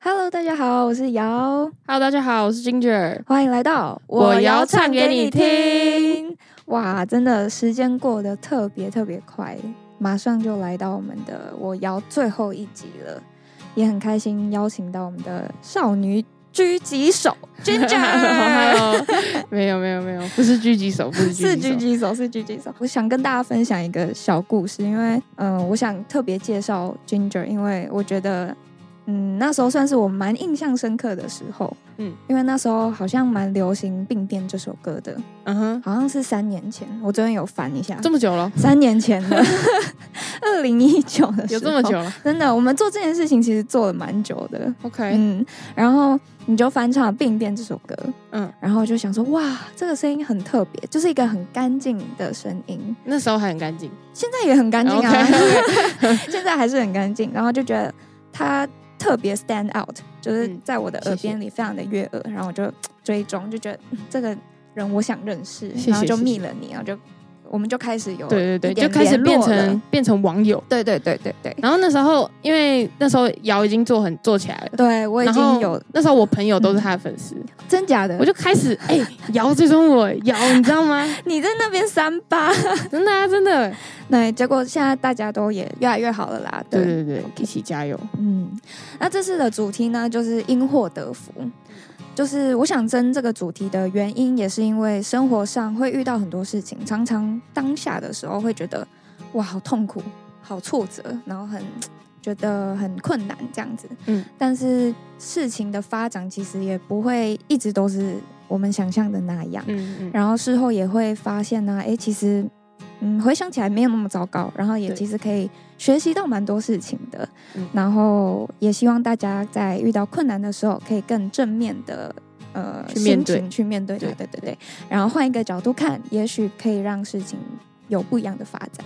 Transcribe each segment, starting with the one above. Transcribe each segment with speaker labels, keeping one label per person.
Speaker 1: Hello， 大家好，我是瑶。
Speaker 2: Hello， 大家好，我是 Ginger，
Speaker 1: 欢迎来到
Speaker 2: 我要唱给你听。
Speaker 1: 哇，真的时间过得特别快，马上就来到我们的我瑶最后一集了，也很开心邀请到我们的少女狙击手 Ginger
Speaker 2: 没有，不是狙击手，
Speaker 1: 是狙击手。我想跟大家分享一个小故事，因为我想特别介绍 Ginger， 因为我觉得那时候算是我蛮印象深刻的时候，因为那时候好像蛮流行《病变》这首歌的，好像是3年前，我昨天有翻一下，
Speaker 2: 这么久了
Speaker 1: ，3年前的2019的时候，
Speaker 2: 有这么久了，
Speaker 1: 真的，我们做这件事情其实做了蛮久的
Speaker 2: ，OK，
Speaker 1: 然后你就翻唱了《病变》这首歌，然后就想说，哇，这个声音很特别，就是一个很干净的声音，
Speaker 2: 那时候还很干净，
Speaker 1: 现在也很干净啊，
Speaker 2: okay.
Speaker 1: 现在还是很干净，然后就觉得它特别 stand out， 就是在我的耳边里非常的悦耳，然后我就追踪，就觉得这个人我想认识，然后就密了你，然后我们就开始有
Speaker 2: 对，就开始变成网友，
Speaker 1: 对。
Speaker 2: 然后那时候，因为那时候瑶已经做起来了，
Speaker 1: 对我已经有，
Speaker 2: 那时候我朋友都是他的粉丝，
Speaker 1: 真假的，
Speaker 2: 我就开始瑶追踪我，瑶你知道吗？
Speaker 1: 你在那边38，
Speaker 2: 真的啊，真的。
Speaker 1: 对，结果现在大家都也越来越好了啦，
Speaker 2: 对，
Speaker 1: okay.
Speaker 2: 一起加油。
Speaker 1: 那这次的主题呢，就是因祸得福。就是我想争这个主题的原因，也是因为生活上会遇到很多事情，常常当下的时候会觉得哇，好痛苦，好挫折，然后觉得很困难这样子。但是事情的发展其实也不会一直都是我们想象的那样。然后事后也会发现呢，其实回想起来没有那么糟糕，然后也其实可以学习到蛮多事情的。然后也希望大家在遇到困难的时候，可以更正面的心情去面对它。对。然后换一个角度看，也许可以让事情有不一样的发展。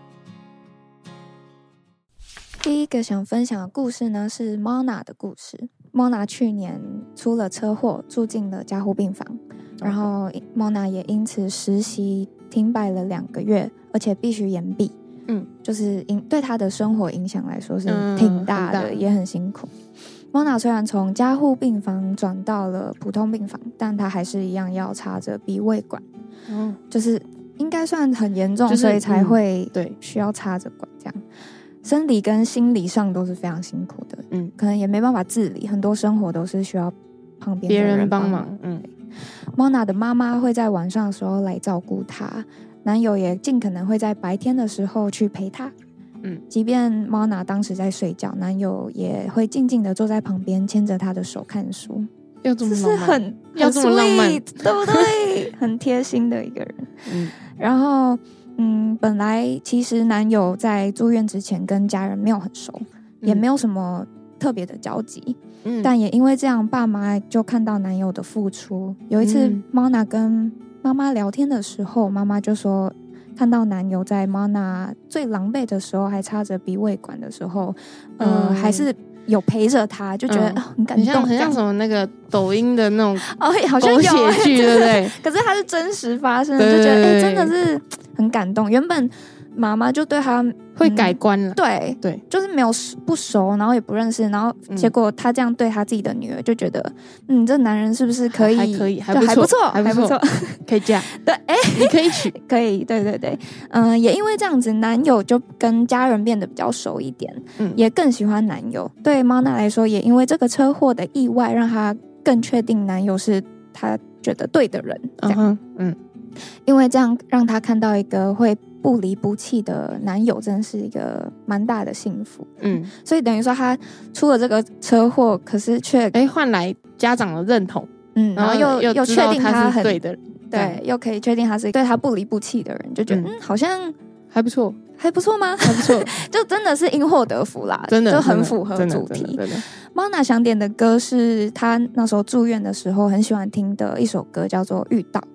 Speaker 1: 第一个想分享的故事呢，是 Mona 的故事。Mona 去年出了车祸，住进了加护病房，然后 Mona 也因此实习停摆了2个月，而且必须延毕。就是对他的生活影响来说是挺大的，也很辛苦。Mona 虽然从加护病房转到了普通病房，但他还是一样要插着鼻胃管，就是应该算很严重，所以才会需要插着管这样。生理跟心理上都是非常辛苦的，可能也没办法自理，很多生活都是需要旁边的人帮忙。Mona 的妈妈会在晚上的时候来照顾她，男友也尽可能会在白天的时候去陪她。即便 Mona 当时在睡觉，男友也会静静的坐在旁边，牵着她的手看书。
Speaker 2: 要这么浪漫，
Speaker 1: 很
Speaker 2: 要这么浪漫，
Speaker 1: 对不对？很贴心的一个人。然后本来其实男友在住院之前跟家人没有很熟，也没有什么特别的交集。但也因为这样，爸妈就看到男友的付出。有一次 Mona 跟妈妈聊天的时候，妈妈就说看到男友在 Mona 最狼狈的时候还插着鼻胃管的时候，还是有陪着她，就觉得很感动，
Speaker 2: 很像什么那个抖音的那种
Speaker 1: 好像有
Speaker 2: 狗血剧，对不对？
Speaker 1: 可是它是真实发生的，就觉得真的是很感动。原本妈妈就对他
Speaker 2: 会改观了，
Speaker 1: 对，就是没有不熟，然后也不认识，然后结果他这样对他自己的女儿，就觉得这男人是不是可以，还不错，
Speaker 2: 可以嫁，
Speaker 1: 对，
Speaker 2: 你可以娶，
Speaker 1: 可以，对，也因为这样子，男友就跟家人变得比较熟一点，也更喜欢男友。对 Mona 来说，也因为这个车祸的意外，让他更确定男友是他觉得对的人，这样，因为这样让他看到一个会不离不弃的男友，真是一个蛮大的幸福。所以等于说他出了这个车祸，可是却
Speaker 2: 换来家长的认同，
Speaker 1: 然后又确定他很
Speaker 2: 对的人，
Speaker 1: 对，又可以确定他是对他不离不弃的人，就觉得好像
Speaker 2: 还不错吗？还不错，
Speaker 1: 就真的是因祸得福啦，
Speaker 2: 真的
Speaker 1: 就很符合主题。Mona 想点的歌是他那时候住院的时候很喜欢听的一首歌，叫做《遇到》。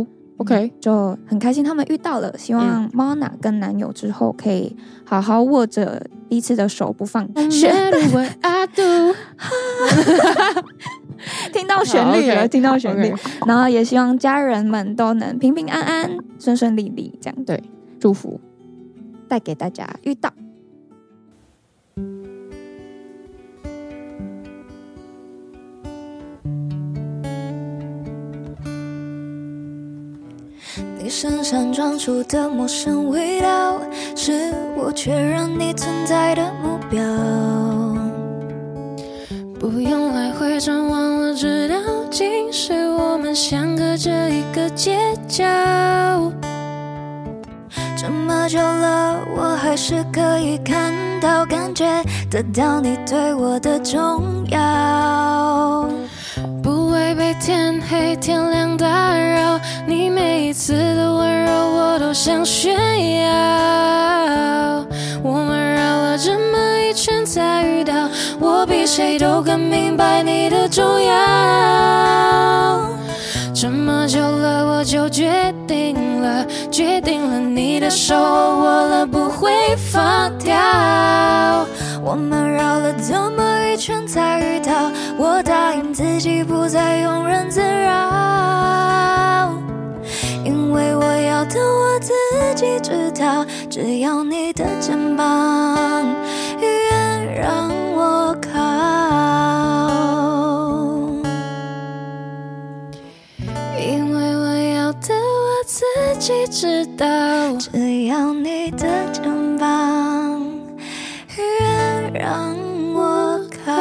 Speaker 2: OK，
Speaker 1: 就很开心他们遇到了，希望 Mona 跟男友之后可以好好握着彼此的手不放。听到旋律了，听到旋律，然后也希望家人们都能平平安安、顺顺利利，这样
Speaker 2: 对，祝福
Speaker 1: 带给大家遇到。 身上装出的陌生味道，是我确认你存在的目标。不用来回转弯了，直到今时我们相隔着一个街角。这么久了，我还是可以看到、感觉得到你对我的重要。不会被天黑天亮打扰，你每一次的温柔我都想炫耀。我们绕了这么一圈才遇到，我比谁都更明白你的重要。这么久了，我就决定了你的手握了不会放掉。我们绕了这么一圈才遇到，我答应自己不再庸人自扰，因为我要的我自己知道，只要你的肩膀愿让我靠，因为我要的我自己知道，只要你的肩膀愿让我靠。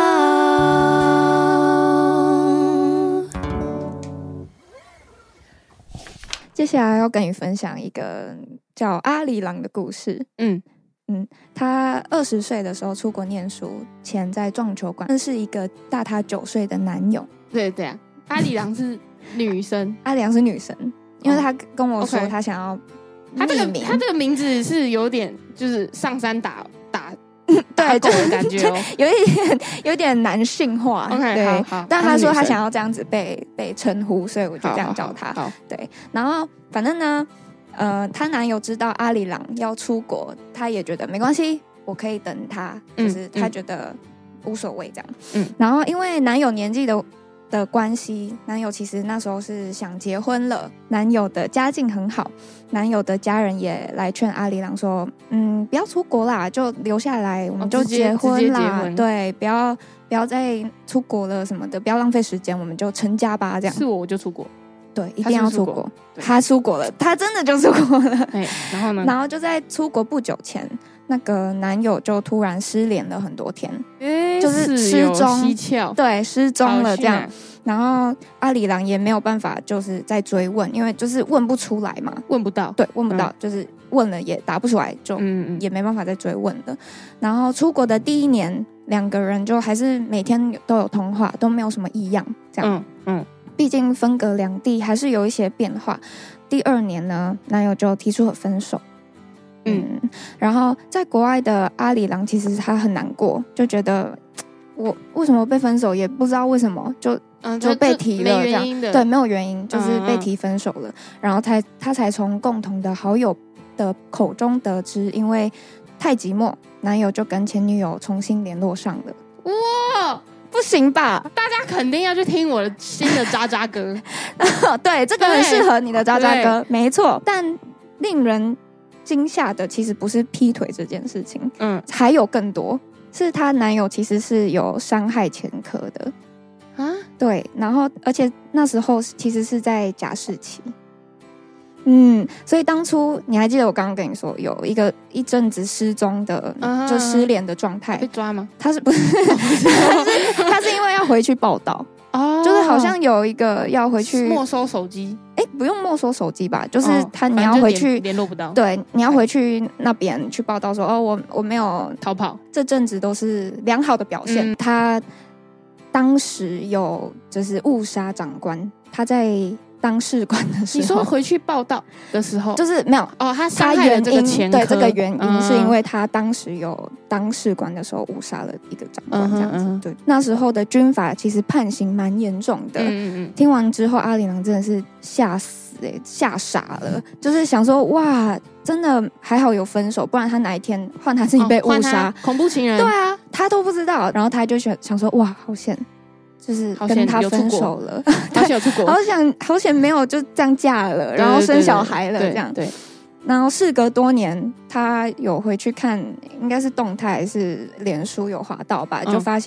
Speaker 1: 接下来要跟你分享一个叫阿里郎的故事。他20岁的时候出国念书前，在撞球馆认识一个大他9岁的男友。
Speaker 2: 对啊，阿里郎是女生，
Speaker 1: 阿里郎是女生，因为他跟我说他想要匿名。
Speaker 2: 他这个名字是有点就是上山打
Speaker 1: 对
Speaker 2: 狗的感觉哦，
Speaker 1: 有点男性化。
Speaker 2: OK，
Speaker 1: 对，
Speaker 2: 好，
Speaker 1: 但他说他想要这样子被称呼，所以我就这样叫他。
Speaker 2: 好，
Speaker 1: 对，然后反正呢，她男友知道阿里郎要出国，他也觉得没关系，我可以等他，就是他觉得无所谓这样。然后因为男友年纪的关系，男友其实那时候是想结婚了，男友的家境很好，男友的家人也来劝阿里郎说，不要出国啦，就留下来，我们就结婚啦，对，不要再出国了什么的，不要浪费时间，我们就成家吧，这样。
Speaker 2: 是我就出国，
Speaker 1: 对，一定要出国。他出国了，他真的就出国了。
Speaker 2: 然后呢？
Speaker 1: 然后就在出国不久前，那个男友就突然失联了很多天，就是失踪，对，失踪了这样。然后阿里郎也没有办法，就是再追问，因为就是问不出来嘛，
Speaker 2: 问不到，
Speaker 1: 对，问不到，就是问了也答不出来，就也没办法再追问了。然后出国的第1年，2个人就还是每天都有通话，都没有什么异样，这样。毕竟分隔两地，还是有一些变化。第2年呢，男友就提出了分手。然后在国外的阿里郎其实他很难过，就觉得我为什么被分手，也不知道为什么就被提了这样，对，没有原因，就是被提分手了。然后他才从共同的好友的口中得知，因为太寂寞，男友就跟前女友重新联络上了。
Speaker 2: 哇！
Speaker 1: 不行吧？
Speaker 2: 大家肯定要去听我的新的渣渣歌。
Speaker 1: 对，这个很适合你的渣渣歌，没错。但令人惊吓的其实不是劈腿这件事情，还有更多，是她男友其实是有伤害前科的啊。对，然后而且那时候其实是在假释期。所以当初你还记得我刚刚跟你说有一阵子失踪的，就失联的状态，
Speaker 2: 被抓吗？
Speaker 1: 他是不是？他是因为要回去报道，就是好像有一个要回去
Speaker 2: 没收手机。
Speaker 1: 不用没收手机吧？就是你要回去
Speaker 2: 联络不到，
Speaker 1: 对，你要回去那边去报道说，我没有
Speaker 2: 逃跑，
Speaker 1: 这阵子都是良好的表现。他当时有就是误杀长官，他在当士官的时候，
Speaker 2: 你说回去报道的时候，
Speaker 1: 就是没有
Speaker 2: 他伤害了这个前科，
Speaker 1: 对，这个原因是因为他当时有当士官的时候误杀了一个长官，这样子。对，那时候的军法其实判刑蛮严重的。听完之后，阿里郎真的是吓死吓傻了，就是想说哇，真的还好有分手，不然他哪一天换他自己被误杀，
Speaker 2: 恐怖情人。
Speaker 1: 对啊，他都不知道，然后他就想说哇，好险。就是跟他分手了，
Speaker 2: 好险有出国，
Speaker 1: 好险没有就这样嫁了，然后生小孩了，这样。对。然后事隔多年，他有回去看，应该是动态还是脸书有滑到吧，就发现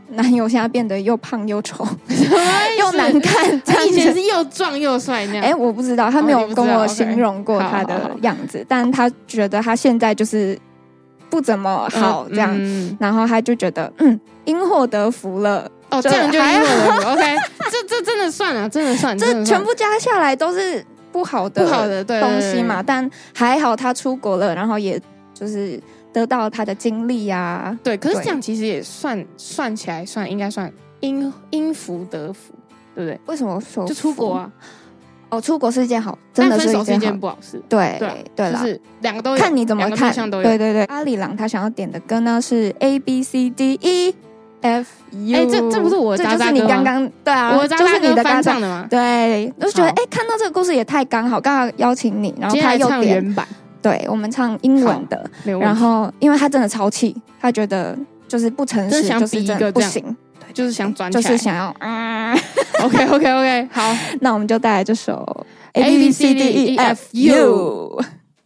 Speaker 1: 男友现在变得又胖又丑又难看，
Speaker 2: 他以前是又壮又帅那样。
Speaker 1: 我不知道，他没有跟我形容过他的样子，但他觉得他现在就是不怎么好这样，然后他就觉得因祸得福了。
Speaker 2: 这样就因祸得福。OK， 这真的算了，真的算，
Speaker 1: 这全部加下来都是不好的东西嘛。但还好他出国了，然后也就是得到他的经历啊。
Speaker 2: 对，可是这样其实也算起来应该算因福得福，对不对？
Speaker 1: 为什么说
Speaker 2: 就出国啊？
Speaker 1: 出国是一件好，真的是
Speaker 2: 一件不好事。
Speaker 1: 对啦，
Speaker 2: 就是两个都有，
Speaker 1: 看你怎么看。对，阿里郎他想要点的歌呢是 ABCDEFU。
Speaker 2: 这不是我的渣渣歌吗？
Speaker 1: 这就是你刚刚对啊，
Speaker 2: 我的渣渣歌翻唱的吗？
Speaker 1: 对，我就觉得看到这个故事也太刚好邀请你，然后他又
Speaker 2: 唱原版，
Speaker 1: 对，我们唱英文的，然后因为他真的超气，他觉得就是不诚实，就是真的不行，
Speaker 2: 对，就是想转起来，
Speaker 1: 就是想要
Speaker 2: OK， 好，
Speaker 1: 那我们就带来这首 ABCDEFU。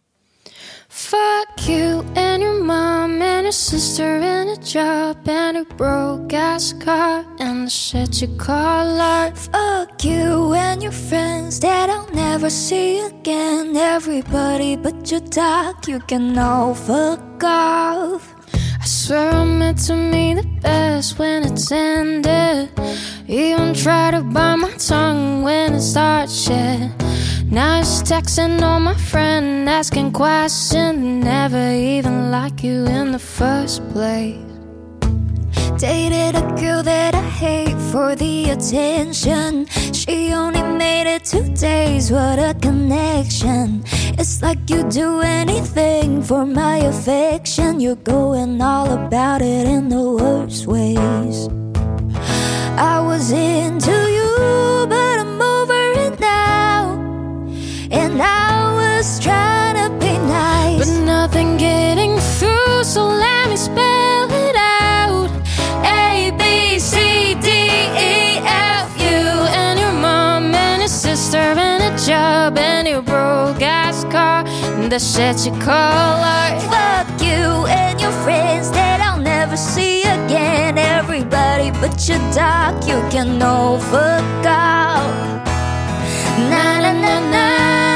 Speaker 3: Fuck you and your mom and your sister and a job and a broke ass car and the shit you call art. Fuck you and your friends that I'll never see again. Everybody but your dog, you can all fuck off. I swear I meant to mean the best when it's ended. Even try to bite my tongue when it starts shit. Now you're texting on my friend, asking questions, never even like you in the first place. Dated a girl that I hate for the attention. She only made it 2 days, what a connection. It's like you do anything for my affection. You're going all about it in the worst ways. I was into you, but I'm over it now. And I was trying to be nice, but nothing getting through, so let me spell it out. ABCDEFU. And your mom and your sister and a job and your broke ass car and the shit you call art. Fuck you and your friends that I'll never see again. Everybody but your dog, you can all fuck off. Na na na na.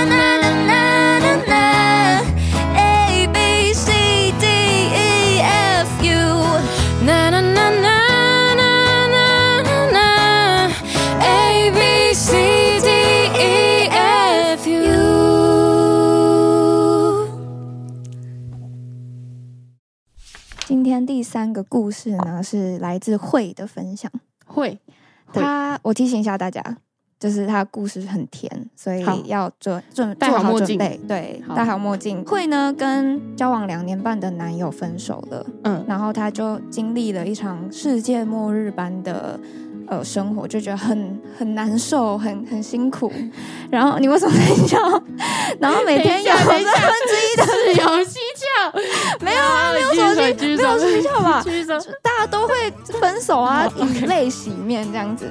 Speaker 1: 今天第3个故事呢，是来自慧的分享。我提醒一下大家，就是他的故事很甜，所以要做好准备。对，戴好墨镜。慧呢跟交往2年半的男友分手了，然后他就经历了一场世界末日般的生活，就觉得很难受，很辛苦。然后你为什么在笑？然后每天有1/3的
Speaker 2: 室友蹊跷，
Speaker 1: 没有啊，没有什么没有蹊跷吧？大家都会分手啊，以泪洗面这样子。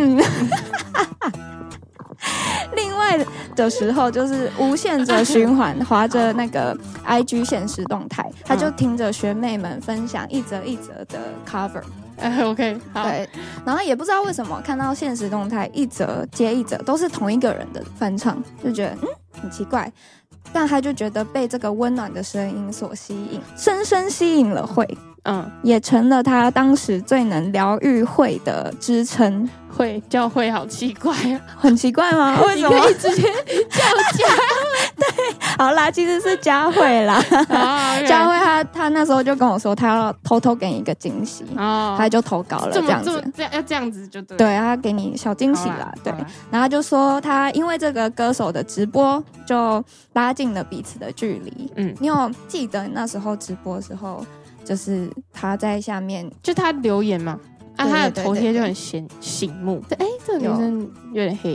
Speaker 1: 另外的时候就是无限着循环，滑着那个 IG 限时动态，他就听着学妹们分享一则一则的 cover。OK， 好。对，然后也不知道为什么看到限时动态一则接一则都是同一个人的翻唱，就觉得很奇怪，但他就觉得被这个温暖的声音所吸引，深深吸引了慧，也成了他当时最能疗愈慧的支撑。
Speaker 2: 叫慧好奇怪啊，
Speaker 1: 很奇怪吗？为什么？
Speaker 2: 你可以直接叫佳慧。
Speaker 1: 对，好啦，其实是佳慧啦。佳慧她那时候就跟我说，她要偷偷给你一个惊喜，她就投稿了这样子。
Speaker 2: 要这样子就对。
Speaker 1: 对，她给你小惊喜啦。对，然后她就说她因为这个歌手的直播，就拉近了彼此的距离。你有记得那时候直播的时候，就是她在下面，
Speaker 2: 就她留言嘛。他的头贴就很醒目。对，这个女生有点黑，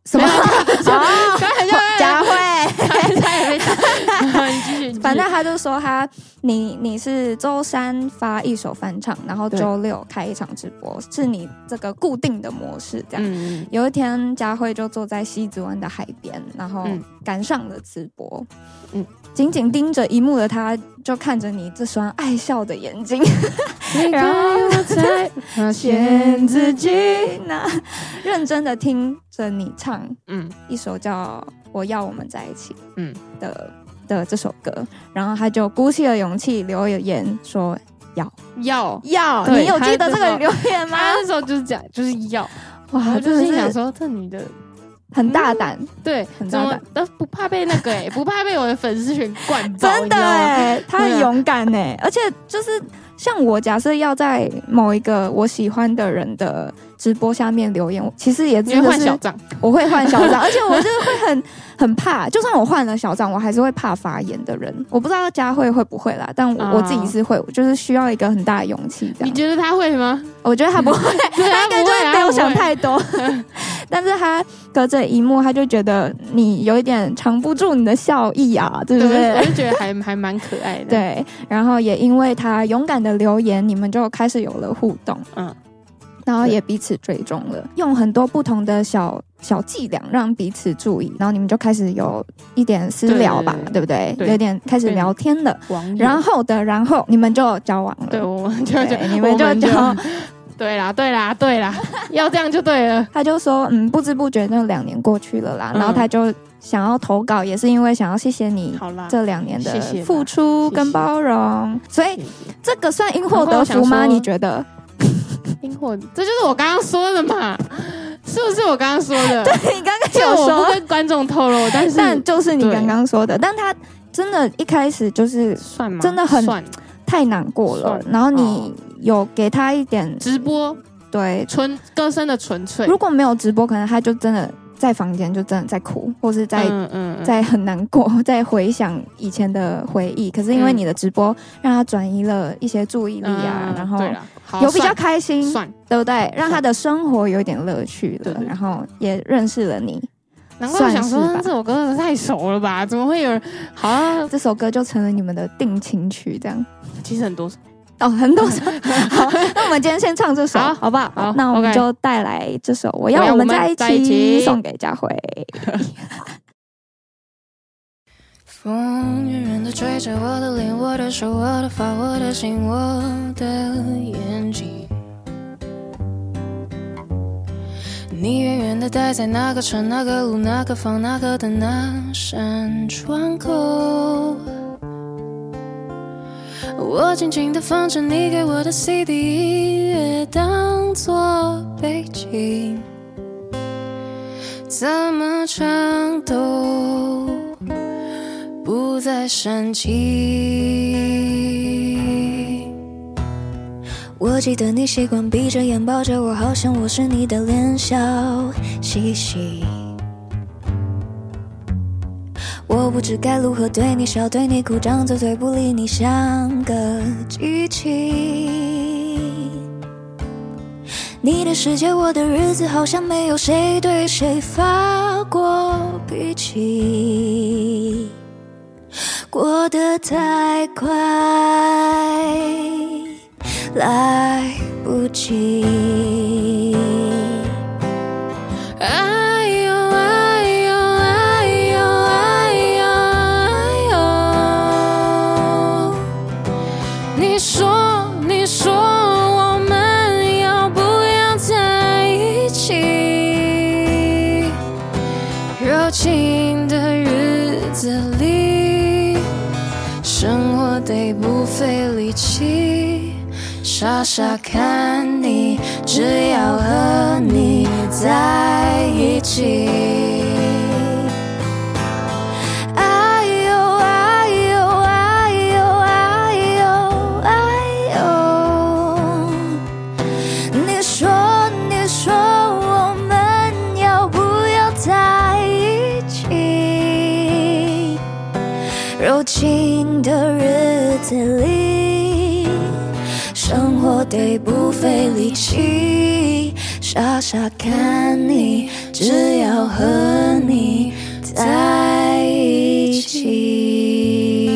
Speaker 1: 什么？
Speaker 2: 佳
Speaker 1: 慧，
Speaker 2: 他也被打。你继续。
Speaker 1: 反正他就说你是周三发一首翻唱，然后周六开一场直播，是你这个固定的模式这样。有一天佳慧就坐在西子湾的海边，然后赶上了直播。紧紧盯着荧幕的他，就看着你这双爱笑的眼睛，然后我才发现自己认真的听着你唱，一首叫《我要我们在一起》的这首歌，然后他就鼓起了勇气留言说要，你有记得这个留言吗？
Speaker 2: 他那时候就是讲就是要，
Speaker 1: 哇，
Speaker 2: 我就是想说这女的。
Speaker 1: 很大胆，
Speaker 2: 对，
Speaker 1: 很大胆，
Speaker 2: 都不怕被那个不怕被我的粉丝群灌爆，
Speaker 1: 真的他很勇敢而且就是像我假设要在某一个我喜欢的人的直播下面留言，其实也真的是我会换小账，而且我就是会很怕，就算我换了小账，我还是会怕发言的人。我不知道佳慧会不会啦，但我自己是会，就是需要一个很大的勇气这样。
Speaker 2: 你觉得他会吗？
Speaker 1: 我觉得他不会，他应该就是没有想太多。但是他隔着荧幕，他就觉得你有一点藏不住你的笑意啊，对不对？
Speaker 2: 我就觉得还蛮可爱的。
Speaker 1: 对，然后也因为他勇敢的留言，你们就开始有了互动，然后也彼此追踪了，用很多不同的小伎俩让彼此注意，然后你们就开始有一点私聊吧，对不对？有点开始聊天了，然后你们就交往了，
Speaker 2: 对，我们就
Speaker 1: 你们就交。
Speaker 2: 对啦，要这样就对了。
Speaker 1: 他就说，不知不觉那2年过去了啦，然后他就想要投稿，也是因为想要谢谢你这2年的付出跟包容，所以这个算因祸得福吗？你觉得？
Speaker 2: 因祸，这就是我刚刚说的嘛，是不是我刚刚说的？
Speaker 1: 对，你刚刚有说，
Speaker 2: 我不跟观众透露，但
Speaker 1: 就是你刚刚说的，但他真的一开始就是
Speaker 2: 算吗？
Speaker 1: 真的很太难过了，然后你有给他一点
Speaker 2: 直播，对，歌声的纯粹。
Speaker 1: 如果没有直播，可能他就真的在房间就真的在哭，或是在很难过，在回想以前的回忆。可是因为你的直播，让他转移了一些注意力啊，然后有比较开心，对不对？让他的生活有点乐趣了，然后也认识了你。
Speaker 2: 难怪我想说这首歌真的太熟了吧？怎么会有人？好像
Speaker 1: 这首歌就成了你们的定情曲，这样。
Speaker 2: 其实很多首
Speaker 1: 很多首。好，那我们今天先唱这首，好不好？好，那我们就带来这首《我要我们在一起》，送给佳慧。
Speaker 3: 风远远地吹着我的脸，我的手，我的发，我的心，我的眼睛。你远远地待在那个城，那个路，那个房，那个的那扇窗口。我静静地放着你给我的 CD 音乐，当作背景，怎么唱都不再煽情。我记得你习惯闭着眼抱着我，好像我是你的脸笑嘻嘻。我不知该如何对你笑，对你哭，张着嘴不理你，像个机器。你的世界，我的日子，好像没有谁对谁发过脾气，过得太快，来不及。哎呦哎呦哎呦哎呦哎呦，你说我们要不要在一起？热情的日子里，生活得不费力气，傻傻看你，只要和你在一起。哎呦哎呦哎呦哎呦哎呦，你说我们要不要在一起？柔情的日子里，生活得不费力气，傻傻傻看你，只要和你在一起。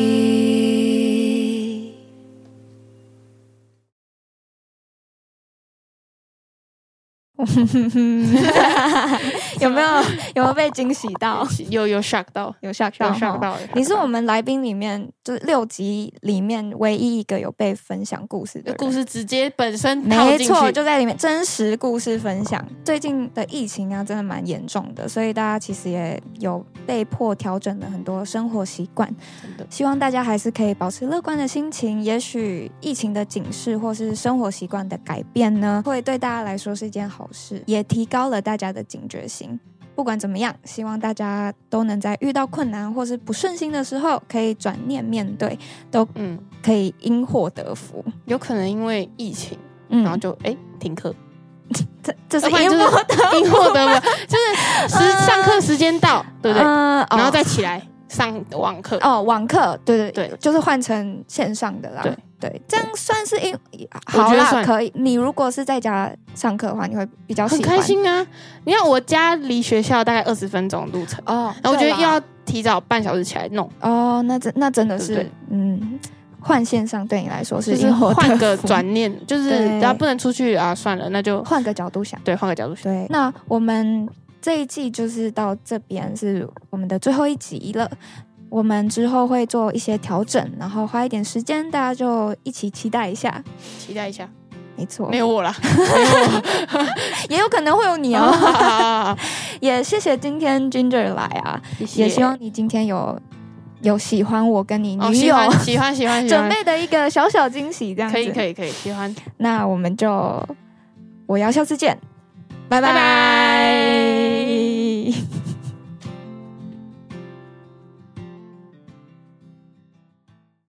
Speaker 1: 有没有被惊喜到？
Speaker 2: 有 shock 到，
Speaker 1: 有 shock 到。你是我们来宾里面就是6集里面唯一一个有被分享故事的人，
Speaker 2: 故事直接本身套进去，
Speaker 1: 没错，就在里面真实故事分享。最近的疫情啊，真的蛮严重的，所以大家其实也有被迫调整了很多生活习惯。希望大家还是可以保持乐观的心情。也许疫情的警示或是生活习惯的改变呢，会对大家来说是一件好事，也提高了大家的警觉性。不管怎么样，希望大家都能在遇到困难或是不顺心的时候，可以转念面对，都可以因祸得福。
Speaker 2: 有可能因为疫情，然后就停课，
Speaker 1: 这是因祸得福，
Speaker 2: 就是上课时间到，对不对？然后再起来上网课。
Speaker 1: 网课，对，就是换成线上的啦。对，这样算是好啦，可以。你如果是在家上课的话，你会比较喜欢，
Speaker 2: 很开心啊。你看我家离学校大概20分钟路程，然后我觉得要提早半小时起来弄。
Speaker 1: 那真的是，对换线上对你来说是
Speaker 2: 换个转念，就是只要不能出去啊，算了，那就
Speaker 1: 换个角度想。
Speaker 2: 对，换个角度想。
Speaker 1: 对，那我们这一季就是到这边是我们的最后一集了。我们之后会做一些调整，然后花一点时间，大家就一起期待一下。没错，
Speaker 2: 没有我啦，
Speaker 1: 也有可能会有你哦。也谢谢今天 Ginger 来啊，
Speaker 2: 谢谢。
Speaker 1: 也希望你今天有喜欢我跟你女友
Speaker 2: 喜欢
Speaker 1: 准备的一个小小惊喜，这样子
Speaker 2: 可以喜欢。
Speaker 1: 那我们就我要下次见，拜拜。